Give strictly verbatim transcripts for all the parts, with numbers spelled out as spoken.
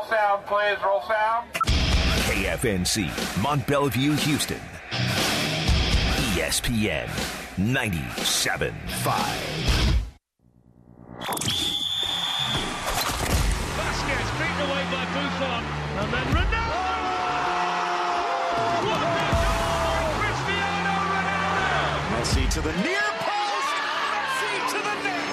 Roll sound, please. Roll sound. K F N C, Mont Bellevue, Houston. E S P N ninety-seven point five. Vasquez beaten away by Buffon. And then Ronaldo! What a goal by Cristiano Ronaldo! Messi to the near post. Messi to the net.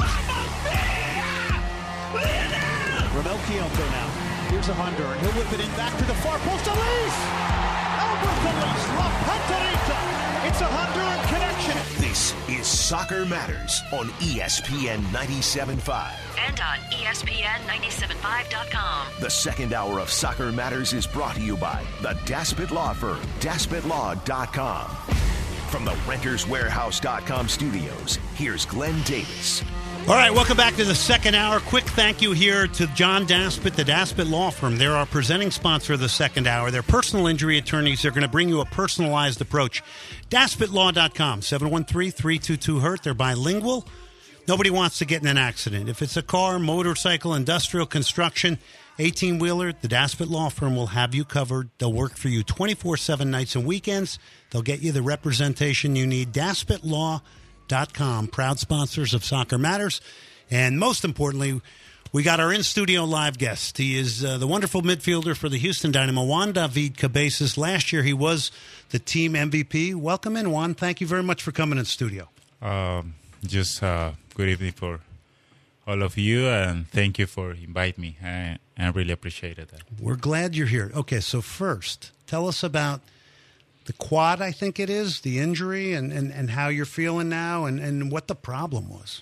Romel Kyoto now. Here's a Honduran. He'll whip it in back to the far post. Elise! Albert Elise. La Panterita. It's a Honduran connection. This is Soccer Matters on E S P N ninety-seven point five. And on E S P N ninety-seven point five dot com. The second hour of Soccer Matters is brought to you by the Daspit Law Firm, daspit law dot com. From the renters warehouse dot com studios, here's Glenn Davis. All right, welcome back to the second hour. Quick thank you here to John Daspit, the Daspit Law Firm. They're our presenting sponsor of the second hour. They're personal injury attorneys. They're going to bring you a personalized approach. daspit law dot com, seven one three, three two two, hurt. They're bilingual. Nobody wants to get in an accident. If it's a car, motorcycle, industrial, construction, eighteen-wheeler, the Daspit Law Firm will have you covered. They'll work for you twenty-four seven nights and weekends. They'll get you the representation you need. daspit law dot com, proud sponsors of Soccer Matters. And most importantly, we got our in-studio live guest. He is uh, the wonderful midfielder for the Houston Dynamo, Juan David Cabezas. Last year, he was the team M V P. Welcome in, Juan. Thank you very much for coming in studio. Um, just uh, good evening for all of you, and thank you for inviting me. I, I really appreciate it. We're glad you're here. Okay, so first, tell us about the quad, I think it is, the injury, and, and, and how you're feeling now, and, and what the problem was.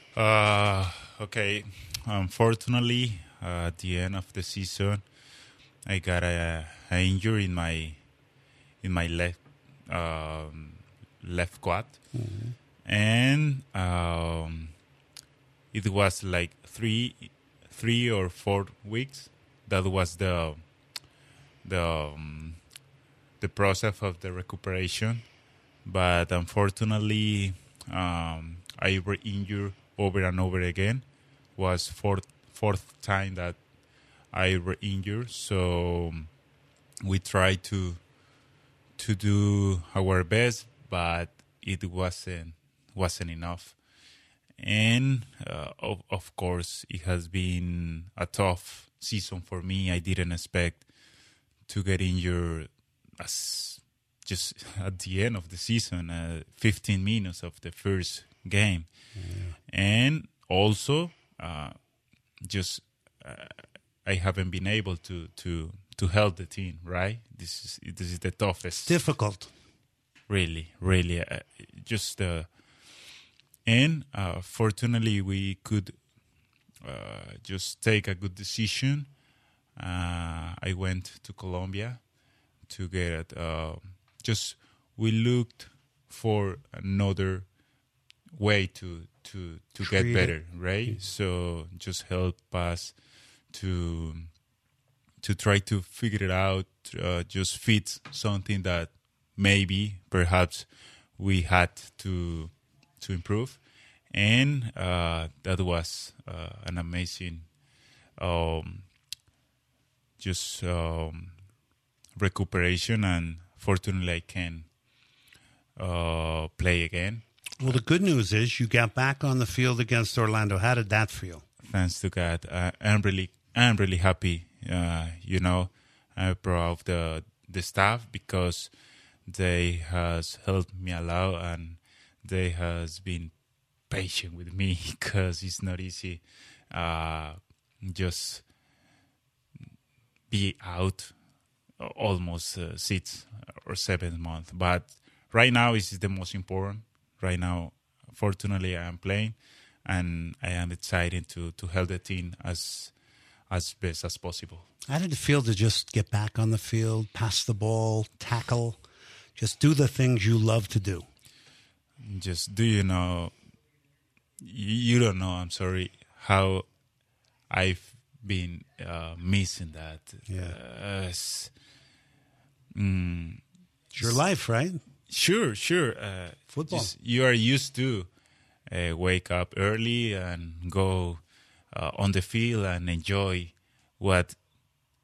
Uh, okay. Unfortunately, uh, at the end of the season, I got a, a injury in my in my left um, left quad, mm-hmm. and um, it was like three three or four weeks. That was the the um, the process of the recuperation, but unfortunately, um, I re-injured over and over again. Was fourth fourth time that I re-injured, so we tried to to do our best, but it wasn't wasn't enough. And uh, of of course, it has been a tough season for me. I didn't expect to get injured as just at the end of the season, uh, fifteen minutes of the first game, yeah. And also. Uh, just uh, I haven't been able to, to, to help the team, right? This is this is the toughest. Difficult. Really, really. Uh, just uh, and uh, fortunately we could uh, just take a good decision. Uh, I went to Colombia to get it. Uh, just we looked for another way to to to get better, right? Mm-hmm. So just help us to to try to figure it out, uh, just fit something that maybe perhaps we had to to improve, and uh, that was uh, an amazing um, just um, recuperation, and fortunately I can uh, play again. Well, the good news is you got back on the field against Orlando. How did that feel? Thanks to God, uh, I'm really, I'm really happy. Uh, you know, I'm proud of the the staff because they has helped me a lot, and they has been patient with me because it's not easy. Uh, just be out almost uh, six or seven months, but right now is the most important. Right now, fortunately, I am playing, and I am excited to, to help the team as as best as possible. How did it feel to just get back on the field, pass the ball, tackle, just do the things you love to do? Just do you know, you don't know, I'm sorry, how I've been uh, missing that. Yeah. Uh, it's, mm, it's your life, right? Sure, sure. Uh, Football. Just, you are used to uh, wake up early and go uh, on the field and enjoy what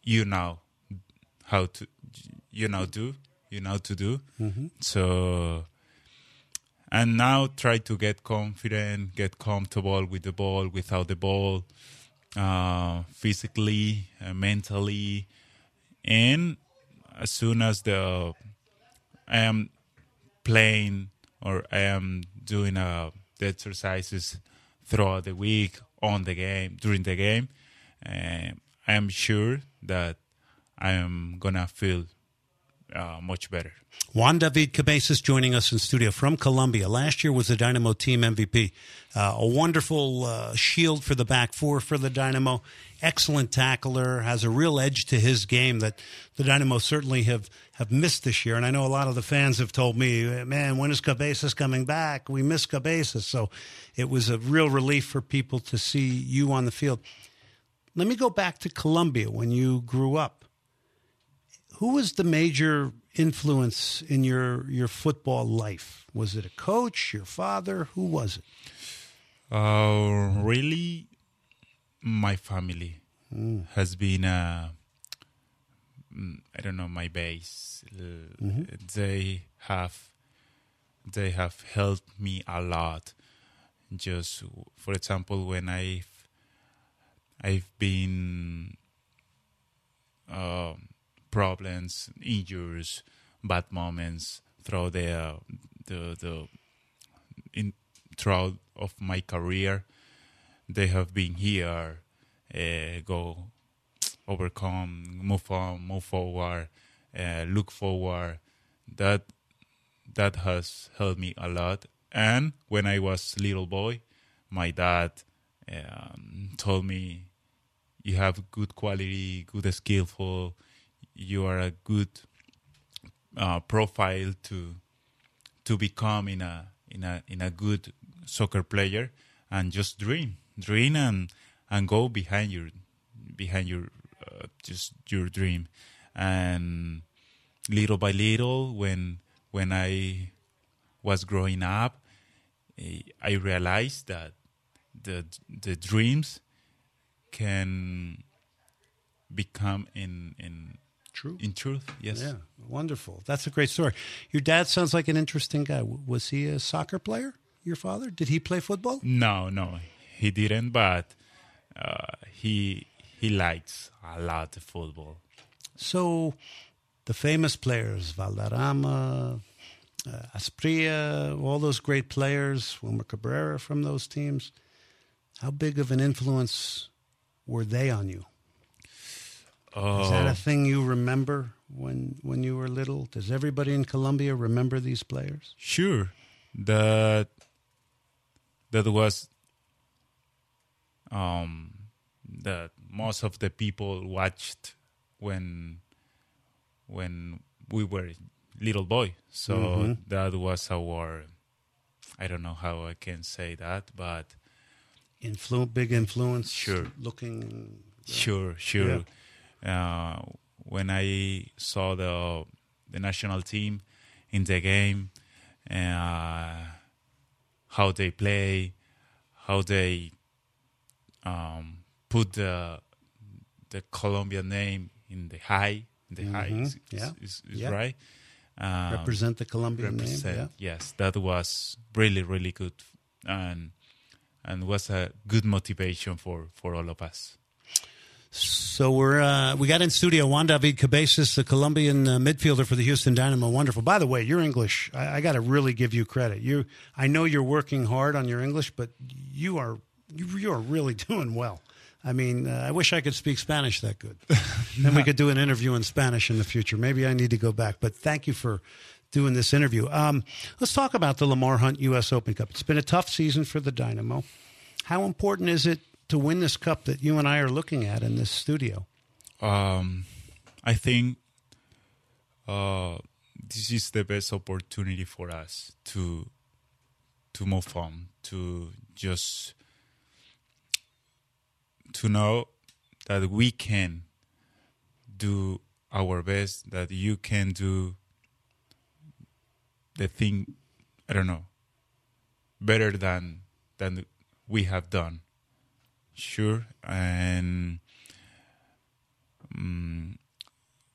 you know how to you know do you know to do. Mm-hmm. So and now try to get confident, get comfortable with the ball, without the ball, uh, physically, uh, mentally, and as soon as the I am playing or I am doing uh, the exercises throughout the week, on the game, during the game, uh, I am sure that I am gonna feel uh, much better. Juan David Cabezas joining us in studio from Colombia. Last year was the Dynamo team M V P. Uh, a wonderful uh, shield for the back four for the Dynamo. Excellent tackler, has a real edge to his game that the Dynamo certainly have, have missed this year. And I know a lot of the fans have told me, man, when is Cabezas coming back? We miss Cabezas. So it was a real relief for people to see you on the field. Let me go back to Colombia when you grew up. Who was the major influence in your your football life? Was it a coach, your father? Who was it? Uh, really, my family Mm. has been, uh, mm, I don't know, my base. Uh, Mm-hmm. They have, they have helped me a lot. Just, for example, when I've, I've been uh, problems, injuries, bad moments throughout the uh, the the in throughout of my career, they have been here. Uh, go overcome, move on, move forward, uh, look forward. That that has helped me a lot. And when I was little boy, my dad um, told me, "You have good quality, good skillful. You are a good uh, profile to to become in a in a in a good soccer player, and just dream, dream, and and go behind your behind your uh, just your dream." And little by little, when when I was growing up, I realized that the the dreams can become in in True. in truth. Yes. Yeah, wonderful. That's a great story. Your dad sounds like an interesting guy. Was he a soccer player, your father? Did he play football? No, no, he didn't. But uh, he he likes a lot of football. So the famous players, Valderrama, uh, Asprilla, all those great players, Wilmer Cabrera from those teams, how big of an influence were they on you? Uh, Is that a thing you remember when when you were little? Does everybody in Colombia remember these players? Sure, that that was um, that most of the people watched when when we were little boy. So Mm-hmm. that was our, I don't know how I can say that, but Influ- big influence. Sure. Looking. sure, sure. Uh, when I saw the the national team in the game, uh, how they play, how they um, put the the Colombian name in the high, in the high is, Yeah. is, is Yeah. right. Um, Represent the Colombian represent, name. Yeah. Yes, that was really really good, and and was a good motivation for, for all of us. So we're uh, we got in studio Juan David Cabezas, the Colombian uh, midfielder for the Houston Dynamo. Wonderful. By the way, your English, I, I got to really give you credit. You, I know you're working hard on your English, but you are you, you are really doing well. I mean, uh, I wish I could speak Spanish that good. Then we could do an interview in Spanish in the future. Maybe I need to go back. But thank you for doing this interview. Um, let's talk about the Lamar Hunt U S Open Cup. It's been a tough season for the Dynamo. How important is it to win this cup that you and I are looking at in this studio? Um, I think uh, this is the best opportunity for us to to move on, to just to know that we can do our best, that you can do the thing, I don't know, better than than we have done. Sure, and um,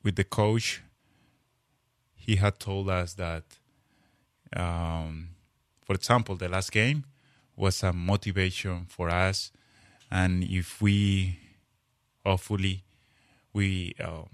with the coach, he had told us that, um, for example, the last game was a motivation for us, and if we, hopefully, we um,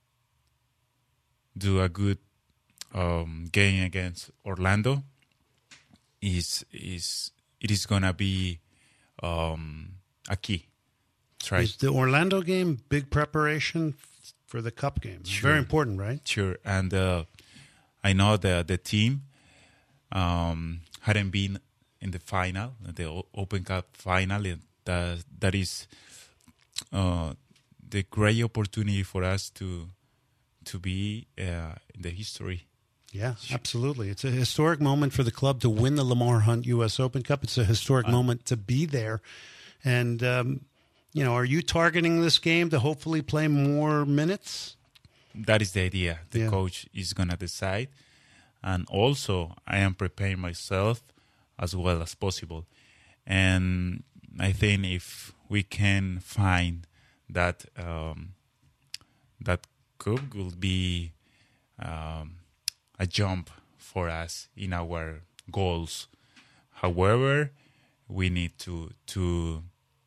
do a good um, game against Orlando, is is it is gonna be um, a key. Try. Is the Orlando game big preparation for the Cup game? It's Sure. very important, right? Sure, and uh, I know the the team um, hadn't been in the final, the O- Open Cup final. And that that is uh, the great opportunity for us to to be uh, in the history. Yeah, absolutely. It's a historic moment for the club to win the Lamar Hunt U S Open Cup. It's a historic moment to be there. And, um, you know, are you targeting this game to hopefully play more minutes? That is the idea. The Yeah. coach is going to decide. And also, I am preparing myself as well as possible. And I think if we can find that um, that cup will be um, a jump for us in our goals. However, we need to to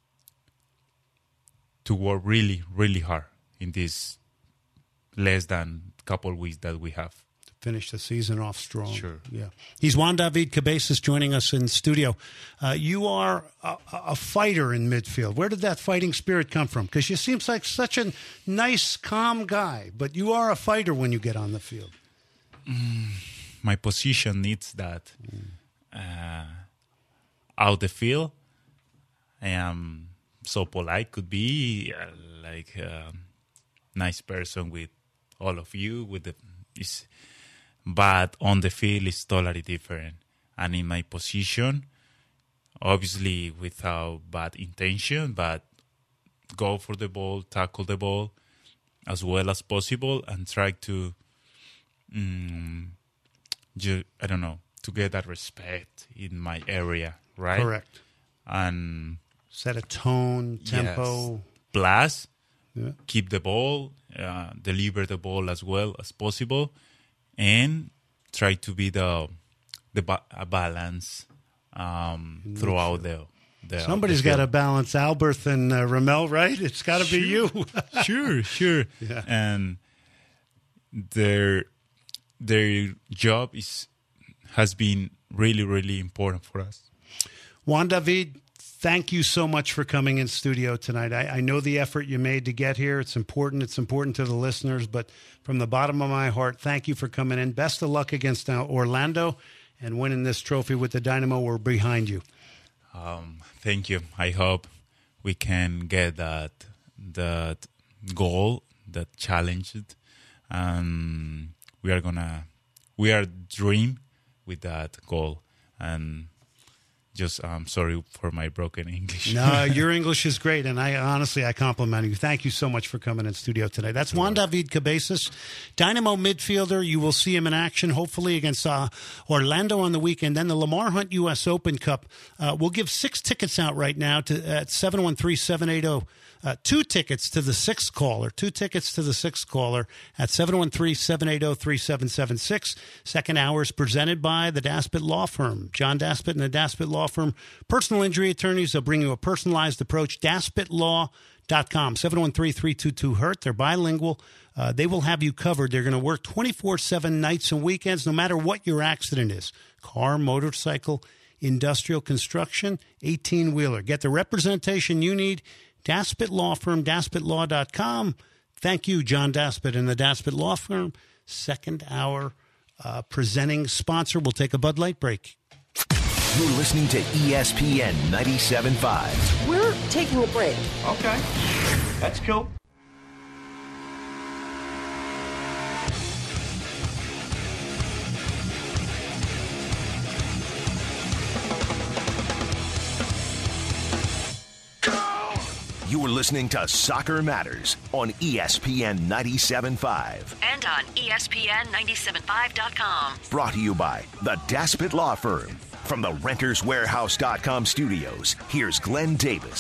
to work really, really hard in this less than couple weeks that we have. Finish the season off strong. Sure. Yeah. He's Juan David Cabezas joining us in studio. Uh, you are a, a fighter in midfield. Where did that fighting spirit come from? Because you seem like such a nice, calm guy, but you are a fighter when you get on the field. Mm, my position needs that. Uh, out the field, I am so polite, could be uh, like a nice person with all of you, with the, is, but on the field it's totally different. And in my position, obviously without bad intention, but go for the ball, tackle the ball as well as possible, and try to, um, ju- I don't know, to get that respect in my area, right? Correct. And set a tone, tempo. Yes. Plus, Yeah. keep the ball, uh, deliver the ball as well as possible, and try to be the the ba- a balance um, throughout the. the Somebody's the got to balance Albert and uh, Ramel, right? It's got to be you. sure, sure. Yeah. And their their job is has been really, really important for us. Juan David, thank you so much for coming in studio tonight. I, I know the effort you made to get here. It's important. It's important to the listeners. But from the bottom of my heart, thank you for coming in. Best of luck against uh, Orlando and winning this trophy with the Dynamo. We're behind you. Um, thank you. I hope we can get that that goal, that challenge, and we are gonna we are dream with that goal. And just I'm um, sorry for my broken English. No, your English is great, and I honestly I compliment you. Thank you so much for coming in studio today. That's Juan David Cabezas, Dynamo midfielder. You will see him in action, hopefully against uh, Orlando on the weekend. Then the Lamar Hunt U S Open Cup. Uh, we'll give six tickets out right now to at seven one three, seven eight zero. Uh, two tickets to the sixth caller. Two tickets to the sixth caller at seven one three, seven eight zero, three seven seven six. Second hour is presented by the Daspit Law Firm. John Daspit and the Daspit Law Firm. Personal injury attorneys. They'll bring you a personalized approach. Daspit Law dot com. seven one three, three two two, hurt. They're bilingual. Uh, they will have you covered. They're going to work twenty-four seven nights and weekends, no matter what your accident is. Car, motorcycle, industrial, construction, eighteen-wheeler. Get the representation you need. Daspit Law Firm, Daspit Law dot com. Thank you, John Daspit and the Daspit Law Firm. Second hour uh, presenting sponsor. We'll take a Bud Light break. You're listening to E S P N ninety-seven point five. We're taking a break. Okay. That's cool. You are listening to Soccer Matters on E S P N ninety-seven point five. And on E S P N ninety-seven point five dot com. Brought to you by the Daspit Law Firm. From the Renters Warehouse dot com studios, here's Glenn Davis.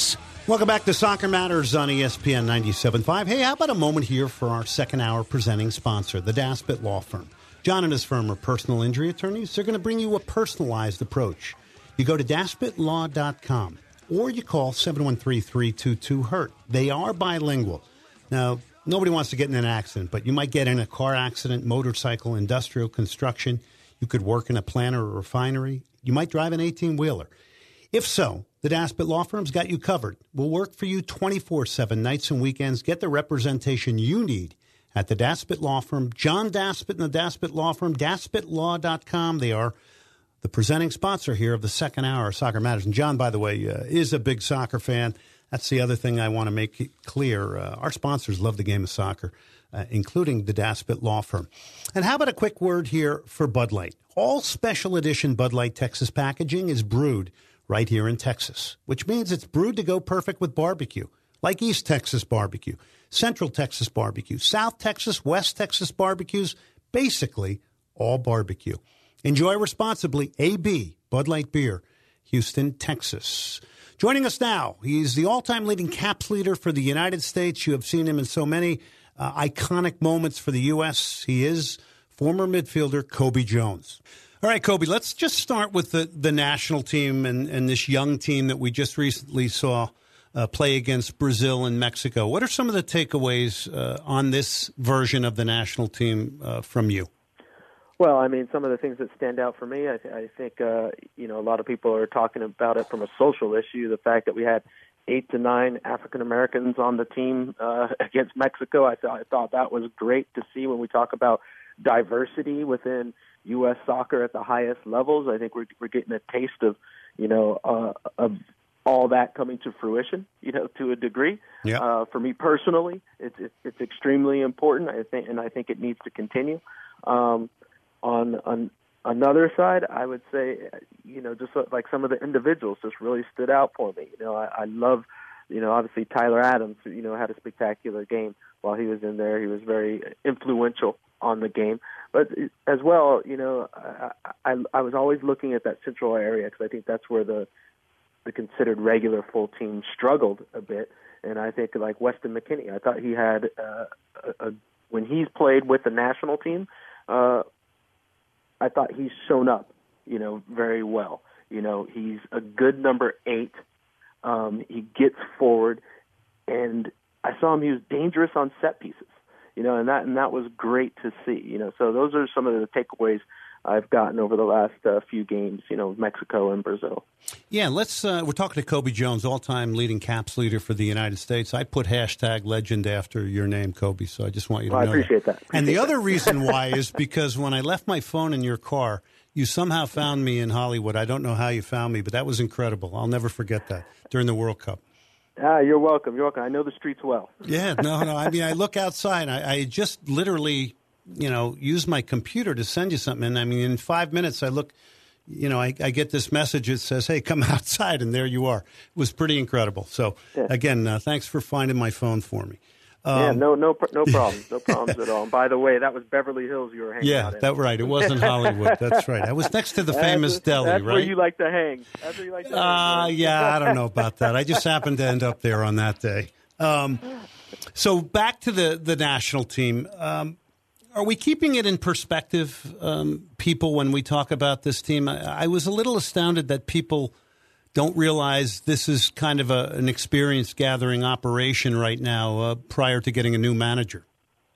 Welcome back to Soccer Matters on E S P N ninety-seven point five. Hey, how about a moment here for our second hour presenting sponsor, the Daspit Law Firm. John and his firm are personal injury attorneys. They're going to bring you a personalized approach. You go to daspit law dot com or you call seven one three, three two two, hurt. They are bilingual. Now, nobody wants to get in an accident, but you might get in a car accident, motorcycle, industrial, construction. You could work in a plant or a refinery. You might drive an eighteen-wheeler. If so, the Daspit Law Firm's got you covered. We'll work for you twenty-four seven, nights and weekends. Get the representation you need at the Daspit Law Firm. John Daspit and the Daspit Law Firm, daspit law dot com. They are the presenting sponsor here of the second hour of Soccer Matters. And John, by the way, uh, is a big soccer fan. That's the other thing I want to make it clear. Uh, our sponsors love the game of soccer, uh, including the Daspit Law Firm. And how about a quick word here for Bud Light? All special edition Bud Light Texas packaging is brewed right here in Texas, which means it's brewed to go perfect with barbecue, like East Texas barbecue, Central Texas barbecue, South Texas, West Texas barbecues, basically all barbecue. Enjoy responsibly. A B, Bud Light Beer, Houston, Texas. Joining us now, he's the all-time leading caps leader for the United States. You have seen him in so many uh, iconic moments for the U S. He is former midfielder Cobi Jones. All right, Cobi, let's just start with the, the national team and, and this young team that we just recently saw uh, play against Brazil and Mexico. What are some of the takeaways uh, on this version of the national team uh, from you? Well, I mean, some of the things that stand out for me, I, th- I think, uh, you know, a lot of people are talking about it from a social issue, the fact that we had eight to nine African Americans on the team uh, against Mexico. I, th- I thought that was great to see when we talk about diversity within U S soccer at the highest levels. I think we're we're getting a taste of, you know, uh, of all that coming to fruition, you know, to a degree. Yeah. Uh, for me personally, it's, it's it's extremely important. I think, and I think it needs to continue. Um, on on another side, I would say, you know, just like some of the individuals just really stood out for me. You know, I, I love, you know, obviously Tyler Adams, you know, had a spectacular game while he was in there. He was very influential on the game. But as well, you know, I, I, I was always looking at that central area because I think that's where the the considered regular full team struggled a bit. And I think like Weston McKennie, I thought he had uh, a, a, when he's played with the national team, uh, I thought he's shown up, you know, very well. You know, he's a good number eight. Um, he gets forward, and I saw him. He was dangerous on set pieces. You know, and that and that was great to see. You know, so those are some of the takeaways I've gotten over the last uh, few games. You know, Mexico and Brazil. Yeah, let's. Uh, we're talking to Cobi Jones, all-time leading caps leader for the United States. I put hashtag legend after your name, Cobi. So I just want you to well, know. I appreciate that. that. Appreciate and the that. other reason why is because when I left my phone in your car, you somehow found me in Hollywood. I don't know how you found me, but that was incredible. I'll never forget that during the World Cup. Ah, you're welcome. You're welcome. I know the streets well. Yeah, no, no. I mean, I look outside. I, I just literally, you know, use my computer to send you something. And I mean, in five minutes, I look, you know, I, I get this message that says, hey, come outside. And there you are. It was pretty incredible. So, yeah. again, uh, thanks for finding my phone for me. Um, yeah, no, no, no problems, no problems at all. And by the way, that was Beverly Hills you were hanging yeah, out in. Yeah, that's right. It wasn't Hollywood. That's right. I was next to the famous that's, deli, that's right? That's where you like to hang. That's where you like to uh, hang. Yeah, I don't know about that. I just happened to end up there on that day. Um, so back to the, the national team. Um, are we keeping it in perspective, um, people, when we talk about this team? I, I was a little astounded that people don't realize this is kind of a, an experience gathering operation right now uh, prior to getting a new manager.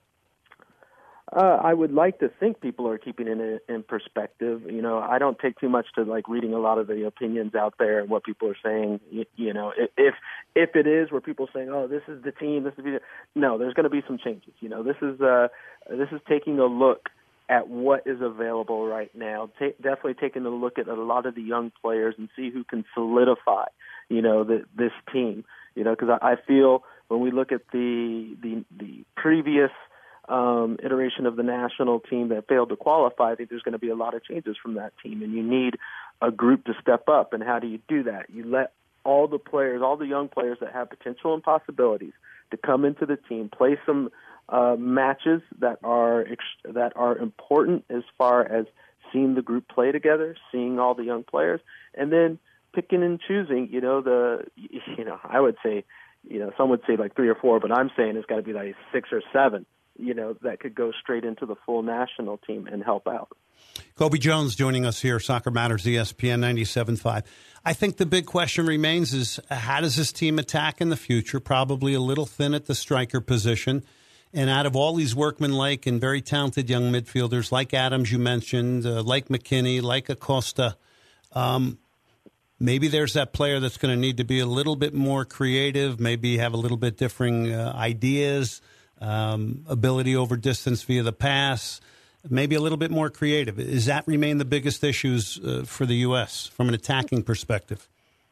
Uh, I would like to think people are keeping it in, in perspective. You know, I don't take too much to like reading a lot of the opinions out there and what people are saying. You, you know, if if it is where people are saying, "Oh, this is the team," this is the no, there's going to be some changes. You know, this is uh, this is taking a look at what is available right now. Ta- definitely taking a look at a lot of the young players and see who can solidify, you know, the, this team. You know, because I, I feel when we look at the the, the previous um, iteration of the national team that failed to qualify, I think there's going to be a lot of changes from that team, and you need a group to step up. And how do you do that? You let all the players, all the young players that have potential and possibilities to come into the team, play some Uh, matches that are ex- that are important as far as seeing the group play together, seeing all the young players, and then picking and choosing. You know, the you know, I would say, you know, some would say like three or four, but I'm saying it's got to be like six or seven. You know, that could go straight into the full national team and help out. Kobe Jones joining us here, Soccer Matters, E S P N ninety-seven point five. I think the big question remains is how does this team attack in the future? Probably a little thin at the striker position. And out of all these workmanlike and very talented young midfielders, like Adams you mentioned, uh, like McKinney, like Acosta, um, maybe there's that player that's going to need to be a little bit more creative, maybe have a little bit differing uh, ideas, um, ability over distance via the pass, maybe a little bit more creative. Does that remain the biggest issues uh, for the U S from an attacking perspective?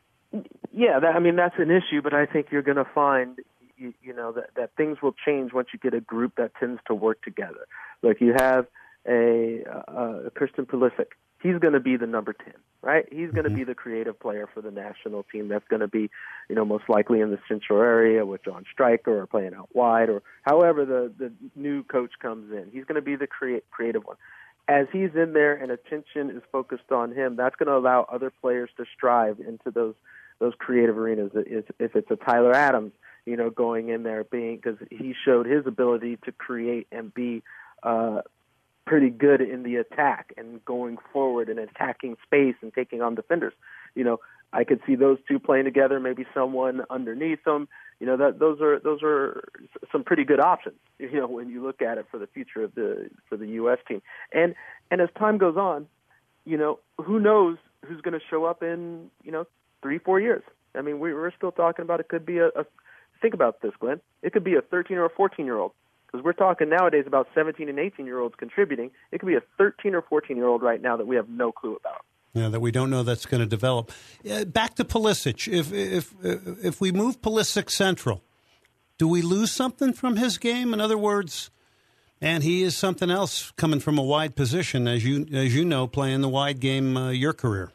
Yeah, that, I mean, that's an issue, but I think you're going to find, you, you know, that, that things will change once you get a group that tends to work together. Like you have a, a, a Christian Pulisic. He's going to be the number ten, right? He's going to mm-hmm. be the creative player for the national team. That's going to be, you know, most likely in the central area with John Stryker or playing out wide or however the, the new coach comes in. He's going to be the create, creative one. As he's in there and attention is focused on him, that's going to allow other players to strive into those those creative arenas. If it's a Tyler Adams, you know, going in there being because he showed his ability to create and be uh, pretty good in the attack and going forward and attacking space and taking on defenders. You know, I could see those two playing together, maybe someone underneath them. You know, that those are those are some pretty good options, you know, when you look at it for the future of the for the U S team. And and as time goes on, you know, who knows who's going to show up in, you know, three, four years. I mean, we, we're still talking about it could be a, a think about this, Glenn. It could be a thirteen or a fourteen-year-old. Because we're talking nowadays about seventeen and eighteen-year-olds contributing. It could be a thirteen or fourteen-year-old right now that we have no clue about. Yeah, that we don't know that's going to develop. Uh, back to Pulisic. If if if we move Pulisic central, do we lose something from his game? In other words, and he is something else coming from a wide position, as you as you know, playing the wide game uh, your career.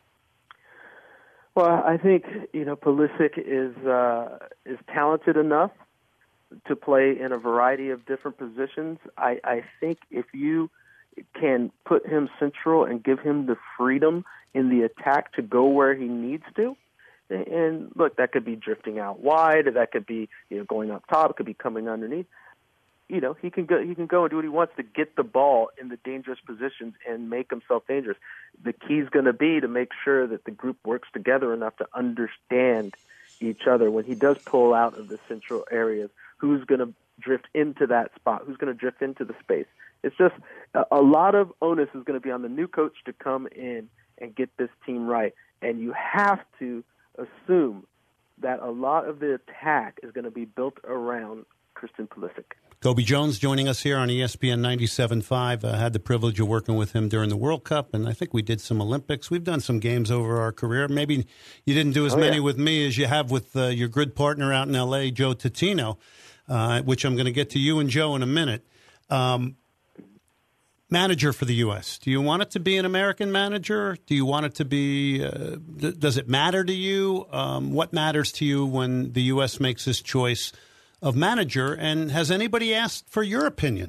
Well, I think you know Pulisic is uh, is talented enough to play in a variety of different positions. I, I think if you can put him central and give him the freedom in the attack to go where he needs to, and look, that could be drifting out wide, that could be you know going up top, it could be coming underneath. You know, he can go he can go and do what he wants to get the ball in the dangerous positions and make himself dangerous. The key is going to be to make sure that the group works together enough to understand each other when he does pull out of the central areas. Who's going to drift into that spot? Who's going to drift into the space? It's just a, a lot of onus is going to be on the new coach to come in and get this team right. And you have to assume that a lot of the attack is going to be built around Christian Pulisic. Kobe Jones joining us here on E S P N ninety-seven point five. I had the privilege of working with him during the World Cup, and I think we did some Olympics. We've done some games over our career. Maybe you didn't do as oh, many yeah. with me as you have with uh, your good partner out in L A, Joe Tatino, uh, which I'm going to get to you and Joe in a minute. Um, manager for the U S. Do you want it to be an American manager? Do you want it to be uh, – th- does it matter to you? Um, what matters to you when the U S makes this choice of manager, and has anybody asked for your opinion?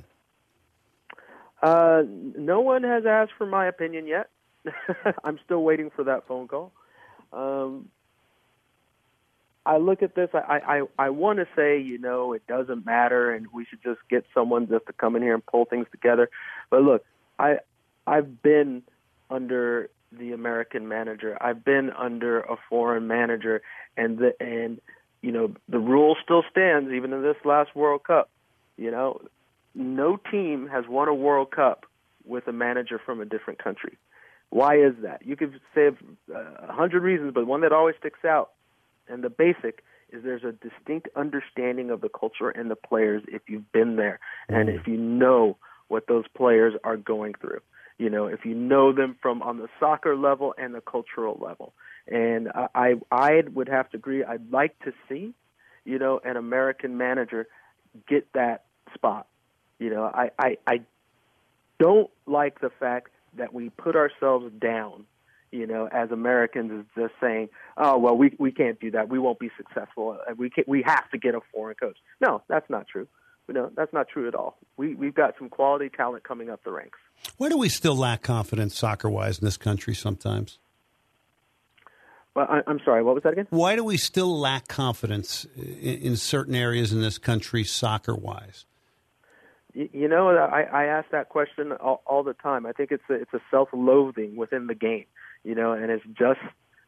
Uh, no one has asked for my opinion yet. I'm still waiting for that phone call. Um, I look at this, I, I, I want to say, you know, it doesn't matter and we should just get someone just to come in here and pull things together. But look, I, I've been under the American manager. I've been under a foreign manager, and the, and you know, the rule still stands even in this last World Cup. You know, no team has won a World Cup with a manager from a different country. Why is that? You could say a hundred reasons, but one that always sticks out, and the basic, is there's a distinct understanding of the culture and the players if you've been there, and if you know what those players are going through. You know, if you know them from on the soccer level and the cultural level. And I, I would have to agree. I'd like to see, you know, an American manager get that spot. You know, I, I, I don't like the fact that we put ourselves down, you know, as Americans, is just saying, oh, well, we we can't do that. We won't be successful. We can't, we have to get a foreign coach. No, that's not true. No, that's not true at all. We, we've got some quality talent coming up the ranks. Where do we still lack confidence soccer-wise in this country sometimes? Well, I, I'm sorry, what was that again? Why do we still lack confidence in, in certain areas in this country, soccer-wise? You, you know, I, I ask that question all, all the time. I think it's a, it's a self-loathing within the game, you know, and it's just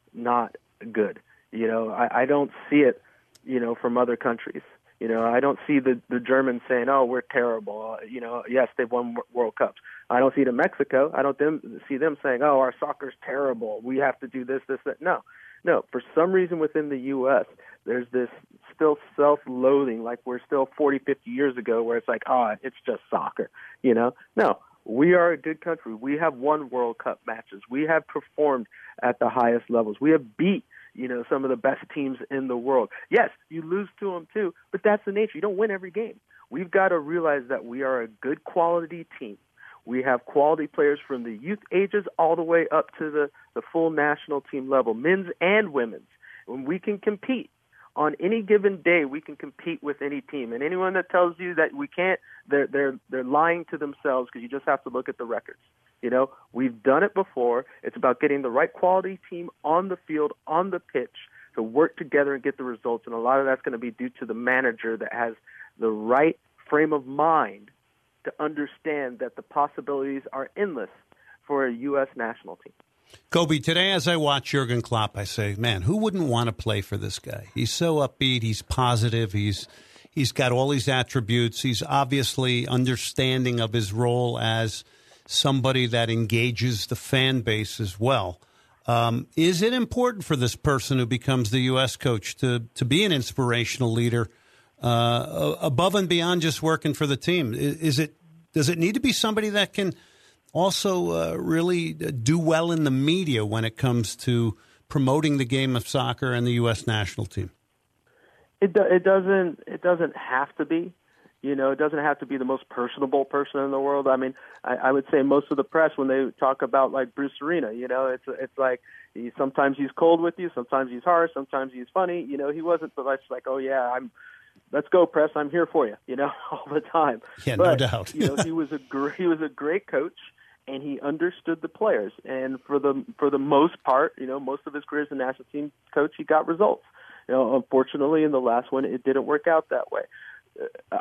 not good. You know, I, I don't see it, you know, from other countries. You know, I don't see the, the Germans saying, oh, we're terrible. Uh, you know, yes, they've won World Cups. I don't see it in Mexico. I don't them, see them saying, oh, our soccer's terrible. We have to do this, this, that. No, no. For some reason within the U S, there's this still self-loathing, like we're still forty, fifty years ago where it's like, oh, it's just soccer, you know? No, we are a good country. We have won World Cup matches. We have performed at the highest levels. We have beat you know, some of the best teams in the world. Yes, you lose to them too, but that's the nature. You don't win every game. We've got to realize that we are a good quality team. We have quality players from the youth ages all the way up to the, the full national team level, men's and women's. When we can compete on any given day, we can compete with any team. And anyone that tells you that we can't, they're they're they're lying to themselves, because you just have to look at the records. You know, we've done it before. It's about getting the right quality team on the field, on the pitch, to work together and get the results. And a lot of that's going to be due to the manager that has the right frame of mind to understand that the possibilities are endless for a U S national team. Kobe, today as I watch Jurgen Klopp, I say, man, who wouldn't want to play for this guy? He's so upbeat. He's positive. He's he's got all these attributes. He's obviously understanding of his role as somebody that engages the fan base as well. Um, is it important for this person who becomes the U S coach to, to be an inspirational leader uh, above and beyond just working for the team? Is, is it does it need to be somebody that can also uh, really do well in the media when it comes to promoting the game of soccer and the U S national team? It do, it doesn't it doesn't have to be. You know, it doesn't have to be the most personable person in the world. I mean, I, I would say most of the press, when they talk about like Bruce Arena, you know, it's it's like he, sometimes he's cold with you, sometimes he's harsh, sometimes he's funny. You know, he wasn't so much like, oh yeah, I'm, let's go press, I'm here for you. You know, all the time. Yeah, but, no doubt. you know, he was a gr- he was a great coach, and he understood the players. And for the for the most part, you know, most of his career as a national team coach, he got results. You know, unfortunately, in the last one, it didn't work out that way. Uh,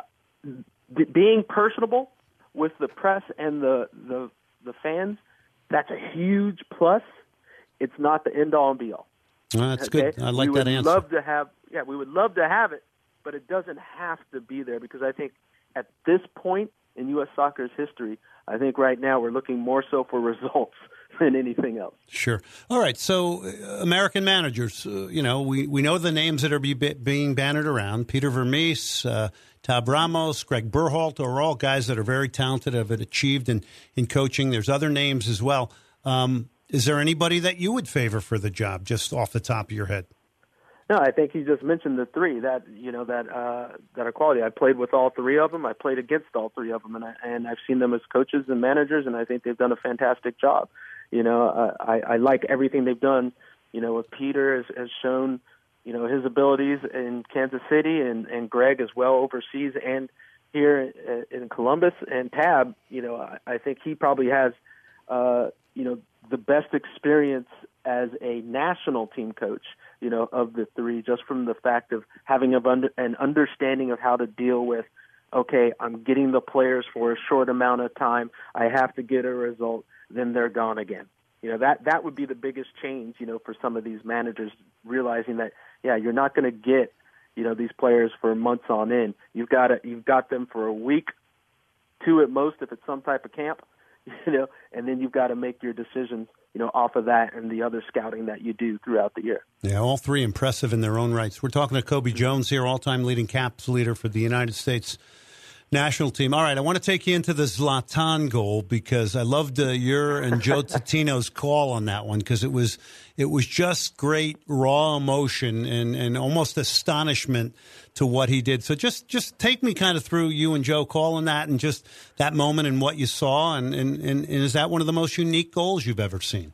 being personable with the press and the, the the fans, that's a huge plus. It's not the end all and be all. Well, that's okay? good. I like we that would answer. Love to have, yeah, we would love to have it, but it doesn't have to be there, because I think at this point in U S soccer's history, I think right now we're looking more so for results than anything else. Sure. All right. So, uh, American managers, uh, you know, we, we know the names that are be, being bannered around. Peter Vermees, uh, Tab Ramos, Greg Berhalter are all guys that are very talented, have achieved in, in coaching. There's other names as well. Um, is there anybody that you would favor for the job, just off the top of your head? No, I think you just mentioned the three that you know that uh, that are quality. I played with all three of them. I played against all three of them, and I, and I've seen them as coaches and managers, and I think they've done a fantastic job. You know, uh, I, I like everything they've done. You know, with Peter has, has shown, you know, his abilities in Kansas City, and, and Greg as well overseas and here in, in Columbus. And Tab, you know, I, I think he probably has, uh, you know, the best experience as a national team coach, you know, of the three, just from the fact of having a, an understanding of how to deal with, okay, I'm getting the players for a short amount of time, I have to get a result, then they're gone again. You know, that that would be the biggest change, you know, for some of these managers, realizing that, yeah, you're not going to get, you know, these players for months on end. You've got to, you've got them for a week, two at most if it's some type of camp, you know, and then you've got to make your decisions, you know, off of that and the other scouting that you do throughout the year. Yeah, all three impressive in their own rights. We're talking to Kobe Jones here, all-time leading caps leader for the United States national team. All right, I want to take you into the Zlatan goal, because I loved uh, your and Joe Totino's call on that one, because it was it was just great raw emotion and, and almost astonishment to what he did. So just just take me kind of through you and Joe calling that, and just that moment and what you saw, and, and, and, and is that one of the most unique goals you've ever seen?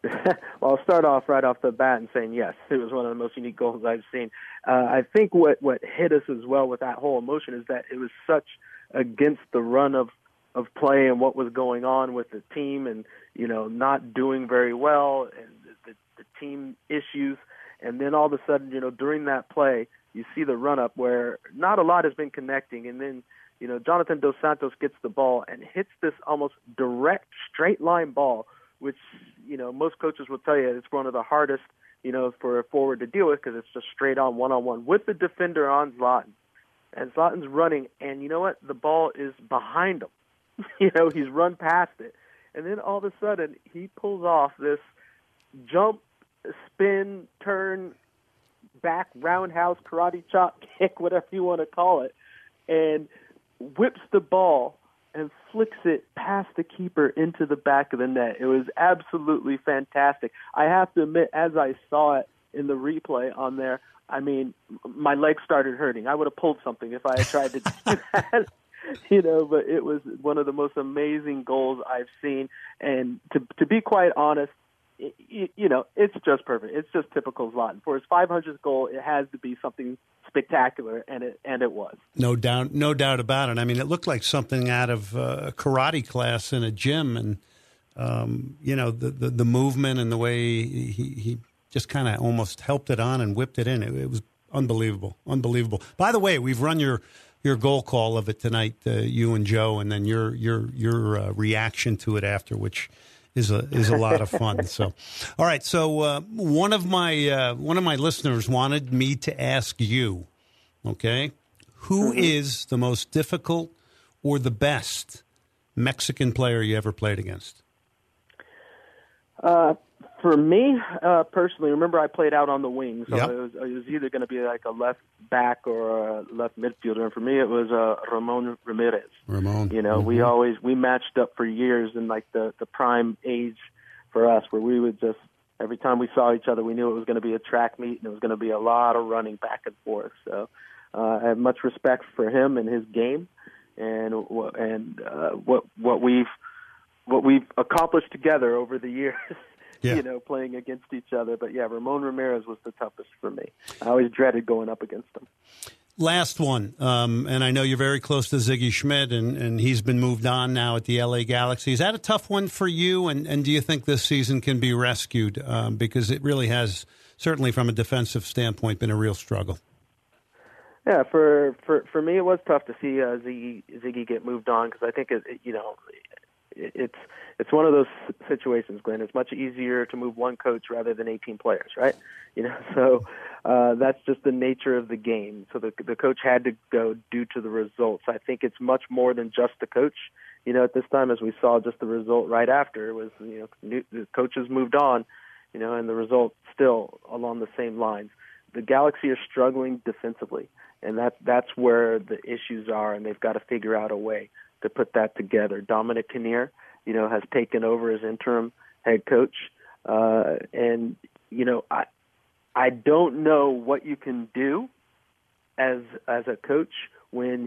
Well, I'll start off right off the bat and saying, yes, it was one of the most unique goals I've seen. Uh, I think what, what hit us as well with that whole emotion is that it was such against the run of, of play and what was going on with the team, and, you know, not doing very well, and the the team issues, and then all of a sudden, you know, during that play, you see the run-up where not a lot has been connecting, and then, you know, Jonathan Dos Santos gets the ball and hits this almost direct, straight-line ball, which, you know, most coaches will tell you it's one of the hardest, you know, for a forward to deal with because it's just straight-on, one-on-one, with the defender on Zlatan. And Zlatan's running, and you know what? The ball is behind him. You know, he's run past it. And then all of a sudden, he pulls off this jump, spin, turn, back, roundhouse, karate chop, kick, whatever you want to call it, and whips the ball and flicks it past the keeper into the back of the net. It was absolutely fantastic. I have to admit, as I saw it in the replay on there, I mean, my legs started hurting. I would have pulled something if I had tried to do that. You know, but it was one of the most amazing goals I've seen. And to to be quite honest, it, you know, it's just perfect. It's just typical Zlatan. For his five hundredth goal, it has to be something spectacular, and it and it was. No doubt, no doubt about it. I mean, it looked like something out of uh, a karate class in a gym, and um, you know, the, the the movement and the way he he just kind of almost helped it on and whipped it in. It, it was unbelievable, unbelievable. By the way, we've run your. Your goal call of it tonight, uh, you and Joe, and then your your your uh, reaction to it after, which is a is a lot of fun. So, all right. So uh, one of my uh, one of my listeners wanted me to ask you, okay, who mm-hmm. is the most difficult or the best Mexican player you ever played against? Uh, for me uh, personally, remember I played out on the wing, so yep. it, was, it was either going to be like a left back or a left midfielder. And for me, it was uh, Ramon Ramirez. Ramon, you know, mm-hmm. we always we matched up for years in like the the prime age for us, where we would just every time we saw each other, we knew it was going to be a track meet and it was going to be a lot of running back and forth. So uh, I have much respect for him and his game, and and uh, what what we've what we've accomplished together over the years. Yeah. You know, playing against each other. But, yeah, Ramon Ramirez was the toughest for me. I always dreaded going up against him. Last one, um, and I know you're very close to Ziggy Schmidt, and, and he's been moved on now at the L A Galaxy. Is that a tough one for you, and, and do you think this season can be rescued? Um, because it really has, certainly from a defensive standpoint, been a real struggle. Yeah, for for, for me it was tough to see uh, Ziggy, Ziggy get moved on because I think, it, it, you know, it, it's it's one of those situations, Glenn. It's much easier to move one coach rather than eighteen players, right? You know, so uh, that's just the nature of the game. So the the coach had to go due to the results. I think it's much more than just the coach. You know, at this time, as we saw, just the result right after was, you know, new, the coaches moved on, you know, and the result still along the same lines. The Galaxy are struggling defensively, and that that's where the issues are, and they've got to figure out a way to put that together. Dominic Kinnear, you know, has taken over as interim head coach. Uh, and, you know, I I don't know what you can do as as a coach when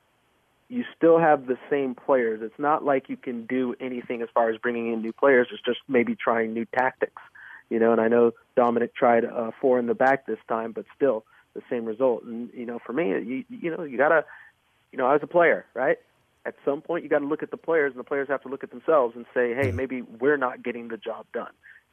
you still have the same players. It's not like you can do anything as far as bringing in new players. It's just maybe trying new tactics, you know. And I know Dominic tried uh, four in the back this time, but still the same result. And, you know, for me, you, you know, you got to, you know, as a player, right? At some point, you got to look at the players, and the players have to look at themselves and say, "Hey, maybe we're not getting the job done."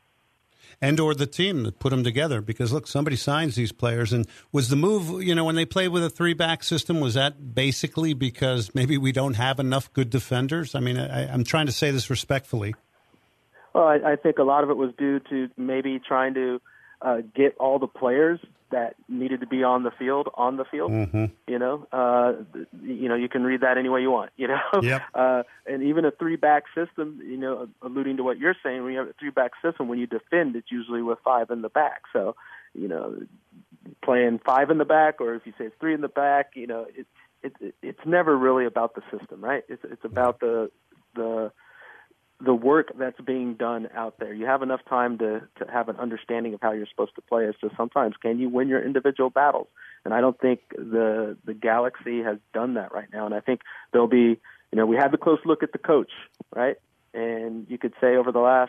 And or the team that put them together, because look, somebody signs these players. And was the move, you know, when they played with a three-back system, was that basically because maybe we don't have enough good defenders? I mean, I, I'm trying to say this respectfully. Well, I, I think a lot of it was due to maybe trying to uh, get all the players that needed to be on the field on the field. Mm-hmm. You know, uh, you know, you can read that any way you want. You know, yep. uh, and even a three-back system. You know, alluding to what you're saying, when you have a three-back system, when you defend, it's usually with five in the back. So, you know, playing five in the back, or if you say it's three in the back, you know, it, it, it's never really about the system, right? It's it's about the the the work that's being done out there. You have enough time to, to have an understanding of how you're supposed to play. It's just sometimes, can you win your individual battles? And I don't think the the Galaxy has done that right now. And I think there'll be, you know, we had the close look at the coach, right? And you could say over the last,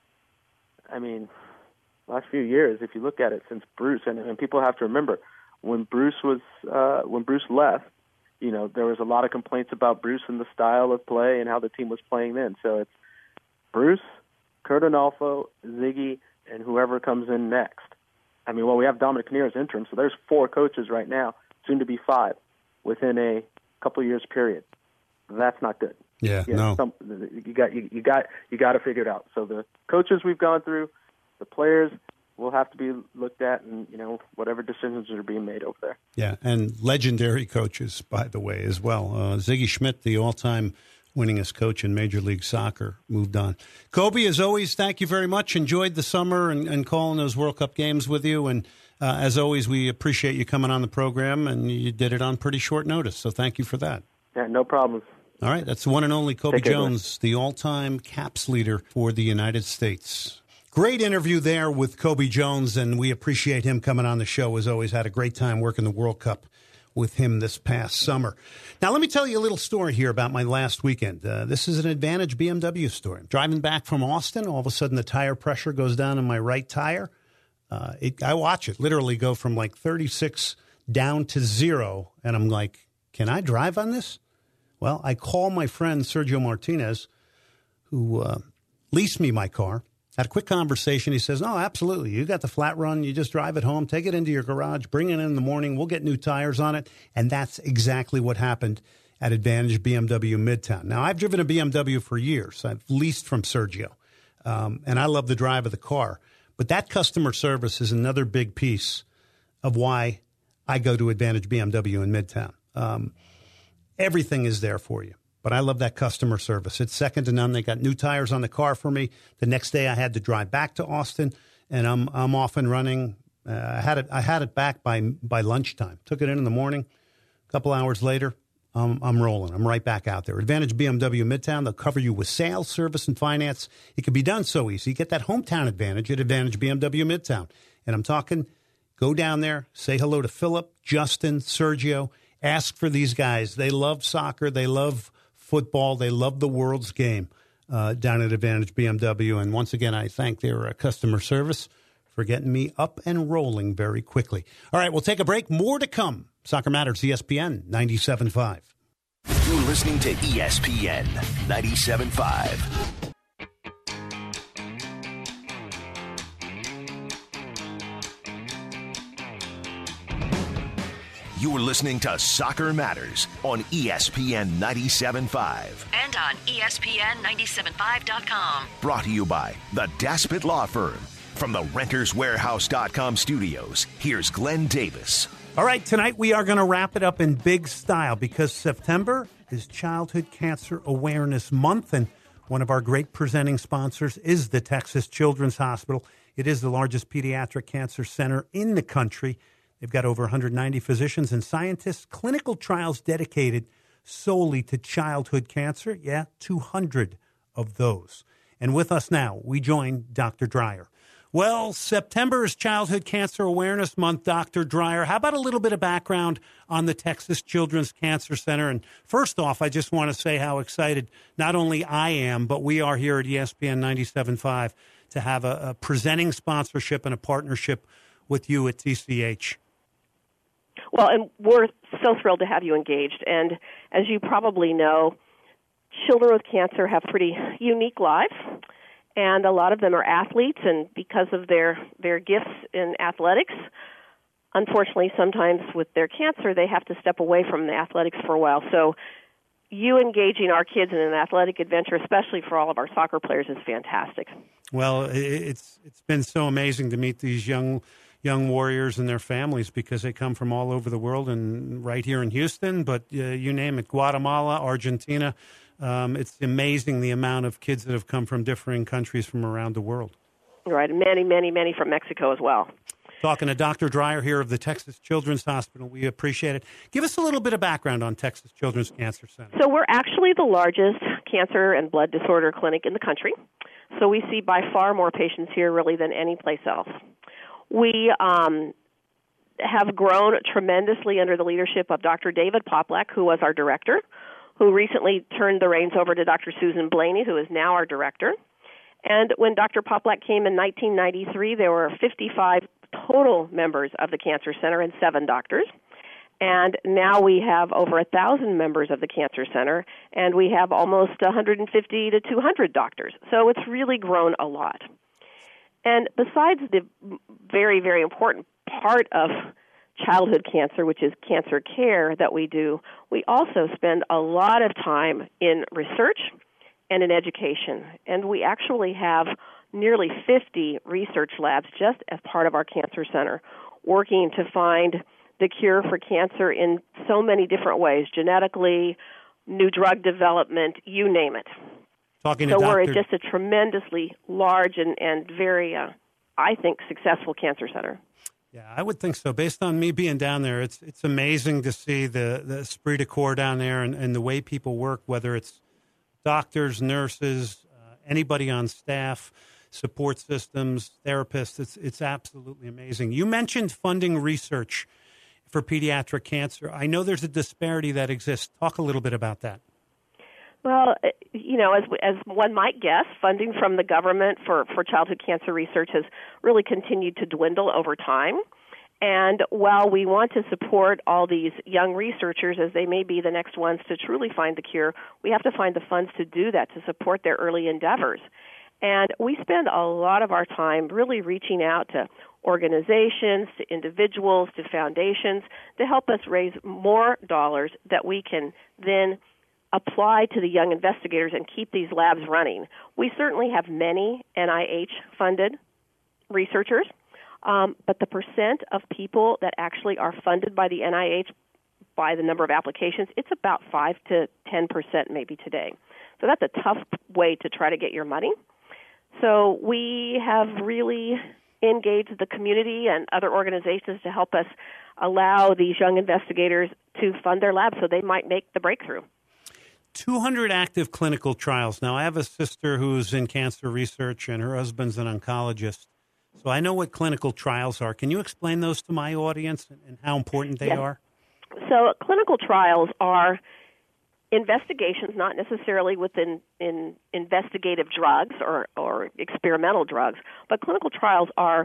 I mean, last few years, if you look at it since Bruce, and, and people have to remember, when Bruce was, uh, when Bruce left, you know, there was a lot of complaints about Bruce and the style of play and how the team was playing then. So it's Bruce, Kurt Onalfo, Ziggy, and whoever comes in next. I mean, well, we have Dominic Kinnear as interim, so there's four coaches right now, soon to be five, within a couple of years period. That's not good. Yeah, yeah no. Some, you got you, you got you got to figure it out. So the coaches we've gone through, the players will have to be looked at, and you know whatever decisions are being made over there. Yeah, and legendary coaches, by the way, as well. Uh, Ziggy Schmidt, the all-time winningest coach in Major League Soccer, moved on. Kobe, as always, thank you very much. Enjoyed the summer and, and calling those World Cup games with you. And uh, as always, we appreciate you coming on the program, and you did it on pretty short notice. So thank you for that. Yeah, no problems. All right, that's the one and only Kobe Take care, Jones, the all-time caps leader for the United States. Great interview there with Kobe Jones, and we appreciate him coming on the show. As always, had a great time working the World Cup with him this past summer. Now, let me tell you a little story here about my last weekend. Uh, this is an Advantage B M W story. I'm driving back from Austin. All of a sudden, the tire pressure goes down in my right tire. Uh, it, I watch it literally go from like thirty-six down to zero, and I'm like, can I drive on this? Well, I call my friend Sergio Martinez, who uh, leased me my car. Had a quick conversation. He says, no, absolutely. You got the flat run. You just drive it home, take it into your garage, bring it in in the morning. We'll get new tires on it. And that's exactly what happened at Advantage B M W Midtown. Now, I've driven a B M W for years. I've leased from Sergio, um, and I love the drive of the car. But that customer service is another big piece of why I go to Advantage B M W in Midtown. Um, everything is there for you. But I love that customer service. It's second to none. They got new tires on the car for me. The next day I had to drive back to Austin, and I'm I'm off and running. Uh, I had it I had it back by by lunchtime. Took it in in the morning. A couple hours later, um, I'm rolling. I'm right back out there. Advantage B M W Midtown. They'll cover you with sales, service, and finance. It can be done so easy. You get that hometown advantage at Advantage B M W Midtown. And I'm talking, go down there, say hello to Philip, Justin, Sergio. Ask for these guys. They love soccer. They love football. They love the world's game uh, down at Advantage B M W. And once again, I thank their uh, customer service for getting me up and rolling very quickly. All right, we'll take a break. More to come. Soccer Matters, E S P N ninety-seven point five. You're listening to E S P N ninety-seven point five. You're listening to Soccer Matters on E S P N ninety-seven point five. And on E S P N ninety-seven five dot com. Brought to you by the Daspit Law Firm. From the Renters Warehouse dot com studios, here's Glenn Davis. All right, tonight we are going to wrap it up in big style because September is Childhood Cancer Awareness Month, and one of our great presenting sponsors is the Texas Children's Hospital. It is the largest pediatric cancer center in the country. They've got over one hundred ninety physicians and scientists, clinical trials dedicated solely to childhood cancer. Yeah, two hundred of those. And with us now, we join Doctor Dreyer. Well, September is Childhood Cancer Awareness Month, Doctor Dreyer. How about a little bit of background on the Texas Children's Cancer Center? And first off, I just want to say how excited not only I am, but we are here at E S P N ninety-seven point five to have a, a presenting sponsorship and a partnership with you at T C H. Well, and we're so thrilled to have you engaged. And as you probably know, children with cancer have pretty unique lives, and a lot of them are athletes, and because of their, their gifts in athletics, unfortunately, sometimes with their cancer, they have to step away from the athletics for a while. So you engaging our kids in an athletic adventure, especially for all of our soccer players, is fantastic. Well, it's it's been so amazing to meet these young young warriors and their families because they come from all over the world and right here in Houston, but uh, you name it, Guatemala, Argentina. Um, it's amazing the amount of kids that have come from differing countries from around the world. Right, and many, many, many from Mexico as well. Talking to Doctor Dreyer here of the Texas Children's Hospital. We appreciate it. Give us a little bit of background on Texas Children's Cancer Center. So we're actually the largest cancer and blood disorder clinic in the country. So we see by far more patients here really than any place else. We um, have grown tremendously under the leadership of Doctor David Poplack, who was our director, who recently turned the reins over to Doctor Susan Blaney, who is now our director. And when Doctor Poplack came in nineteen ninety-three, there were fifty-five total members of the Cancer Center and seven doctors. And now we have over one thousand members of the Cancer Center, and we have almost one hundred fifty to two hundred doctors. So it's really grown a lot. And besides the very, very important part of childhood cancer, which is cancer care that we do, we also spend a lot of time in research and in education. And we actually have nearly fifty research labs just as part of our cancer center, working to find the cure for cancer in so many different ways, genetically, new drug development, you name it. Talking so to we're Doctor just a tremendously large and, and very, uh, I think, successful cancer center. Yeah, I would think so. Based on me being down there, it's it's amazing to see the, the esprit de corps down there and, and the way people work, whether it's doctors, nurses, uh, anybody on staff, support systems, therapists. It's it's absolutely amazing. You mentioned funding research for pediatric cancer. I know there's a disparity that exists. Talk a little bit about that. Well, you know, as as one might guess, funding from the government for, for childhood cancer research has really continued to dwindle over time. And while we want to support all these young researchers as they may be the next ones to truly find the cure, we have to find the funds to do that, to support their early endeavors. And we spend a lot of our time really reaching out to organizations, to individuals, to foundations to help us raise more dollars that we can then apply to the young investigators and keep these labs running. We certainly have many N I H-funded researchers, um, but the percent of people that actually are funded by the N I H by the number of applications, it's about five to ten percent maybe today. So that's a tough way to try to get your money. So we have really engaged the community and other organizations to help us allow these young investigators to fund their labs so they might make the breakthrough. two hundred active clinical trials. Now, I have a sister who's in cancer research, and her husband's an oncologist. So I know what clinical trials are. Can you explain those to my audience and how important they yes. are? So clinical trials are investigations, not necessarily within in investigative drugs or, or experimental drugs, but clinical trials are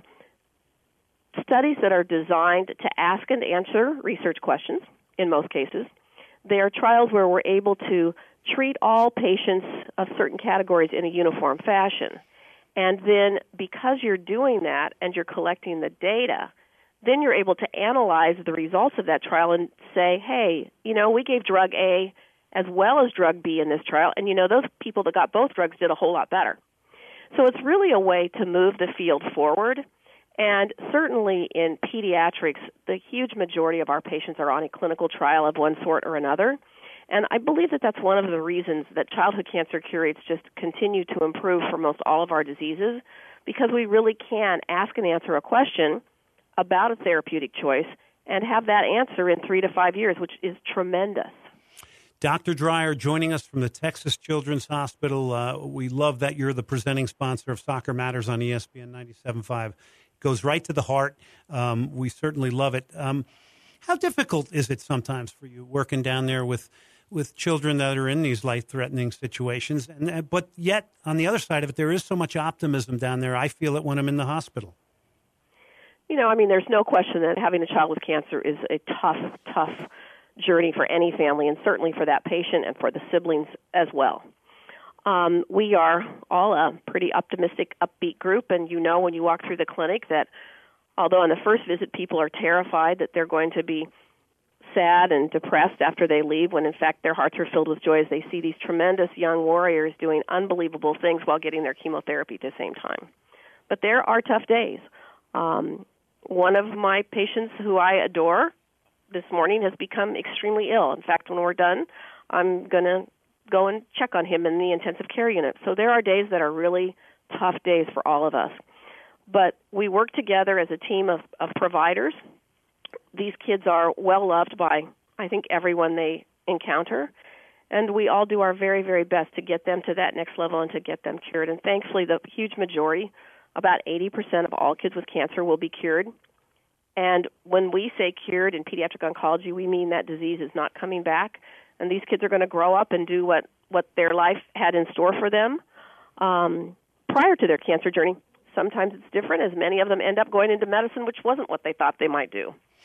studies that are designed to ask and answer research questions in most cases. They are trials where we're able to treat all patients of certain categories in a uniform fashion. And then because you're doing that and you're collecting the data, then you're able to analyze the results of that trial and say, hey, you know, we gave drug A as well as drug B in this trial, and, you know, those people that got both drugs did a whole lot better. So it's really a way to move the field forward. And certainly in pediatrics, the huge majority of our patients are on a clinical trial of one sort or another. And I believe that that's one of the reasons that childhood cancer cure rates just continue to improve for most all of our diseases, because we really can ask and answer a question about a therapeutic choice and have that answer in three to five years, which is tremendous. Doctor Dreyer joining us from the Texas Children's Hospital. Uh, we love that you're the presenting sponsor of Soccer Matters on E S P N ninety-seven point five. Goes right to the heart. Um, we certainly love it. Um, how difficult is it sometimes for you working down there with with children that are in these life-threatening situations? And uh, but yet, on the other side of it, there is so much optimism down there. I feel it when I'm in the hospital. You know, I mean, there's no question that having a child with cancer is a tough, tough journey for any family, and certainly for that patient and for the siblings as well. Um, we are all a pretty optimistic, upbeat group, and you know when you walk through the clinic that although on the first visit people are terrified that they're going to be sad and depressed after they leave, when in fact their hearts are filled with joy as they see these tremendous young warriors doing unbelievable things while getting their chemotherapy at the same time. But there are tough days. Um, one of my patients who I adore this morning has become extremely ill. In fact, when we're done, I'm going to go and check on him in the intensive care unit. So there are days that are really tough days for all of us. But we work together as a team of, of providers. These kids are well loved by, I think, everyone they encounter. And we all do our very, very best to get them to that next level and to get them cured. And thankfully, the huge majority, about eighty percent of all kids with cancer will be cured. And when we say cured in pediatric oncology, we mean that disease is not coming back. And these kids are going to grow up and do what, what their life had in store for them um, prior to their cancer journey. Sometimes it's different, as many of them end up going into medicine, which wasn't what they thought they might do.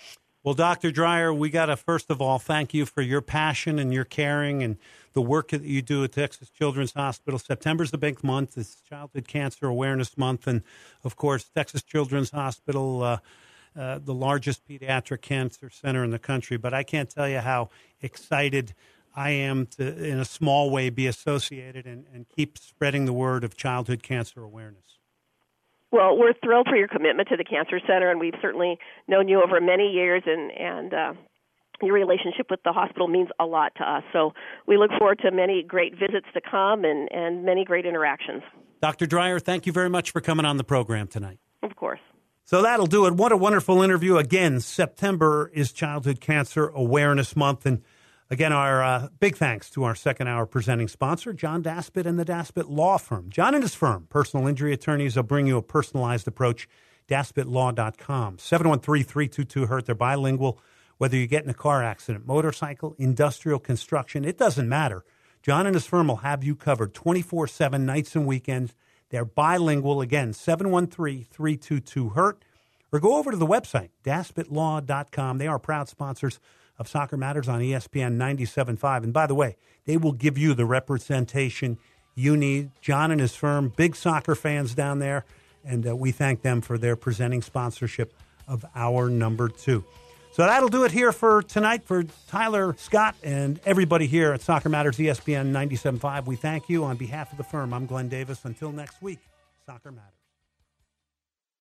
Well, Doctor Dreyer, we got to first of all thank you for your passion and your caring and the work that you do at Texas Children's Hospital. September's the big month. It's Childhood Cancer Awareness Month. And, of course, Texas Children's Hospital, uh, uh, the largest pediatric cancer center in the country. But I can't tell you how excited I am to, in a small way, be associated and, and keep spreading the word of childhood cancer awareness. Well, we're thrilled for your commitment to the Cancer Center, and we've certainly known you over many years, and, and uh, your relationship with the hospital means a lot to us. So we look forward to many great visits to come and, and many great interactions. Doctor Dreyer, thank you very much for coming on the program tonight. Of course. So that'll do it. What a wonderful interview. Again, September is Childhood Cancer Awareness Month, and again, our uh, big thanks to our second hour presenting sponsor, John Daspit and the Daspit Law Firm. John and his firm, personal injury attorneys, will bring you a personalized approach. Daspit Law dot com. seven one three, three two two, hurt. They're bilingual. Whether you get in a car accident, motorcycle, industrial, construction, it doesn't matter. John and his firm will have you covered twenty-four seven, nights and weekends. They're bilingual. Again, seven one three, three two two, hurt. Or go over to the website, Daspit Law dot com. They are proud sponsors of Soccer Matters on E S P N ninety-seven point five. And by the way, they will give you the representation you need. John and his firm, big soccer fans down there, and uh, we thank them for their presenting sponsorship of our number two. So that'll do it here for tonight. For Tyler Scott and everybody here at Soccer Matters E S P N ninety-seven point five, we thank you. On behalf of the firm, I'm Glenn Davis. Until next week, Soccer Matters.